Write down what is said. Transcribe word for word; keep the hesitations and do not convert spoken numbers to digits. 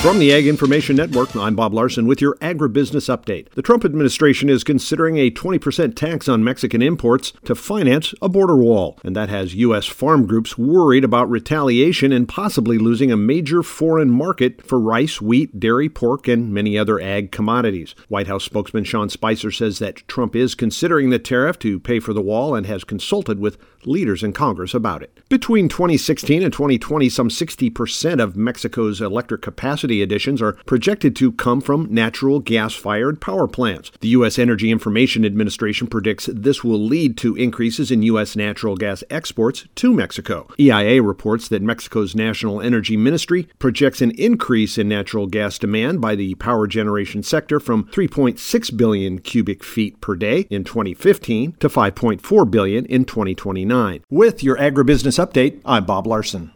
From the Ag Information Network, I'm Bob Larson with your agribusiness update. The Trump administration is considering a twenty percent tax on Mexican imports to finance a border wall, and that has U S farm groups worried about retaliation and possibly losing a major foreign market for rice, wheat, dairy, pork, and many other ag commodities. White House spokesman Sean Spicer says that Trump is considering the tariff to pay for the wall and has consulted with leaders in Congress about it. Between twenty sixteen and twenty twenty, some sixty percent of Mexico's electric capacity additions are projected to come from natural gas-fired power plants. The U S Energy Information Administration predicts this will lead to increases in U S natural gas exports to Mexico. E I A reports that Mexico's National Energy Ministry projects an increase in natural gas demand by the power generation sector from three point six billion cubic feet per day in twenty fifteen to five point four billion in twenty twenty-nine. With your agribusiness update, I'm Bob Larson.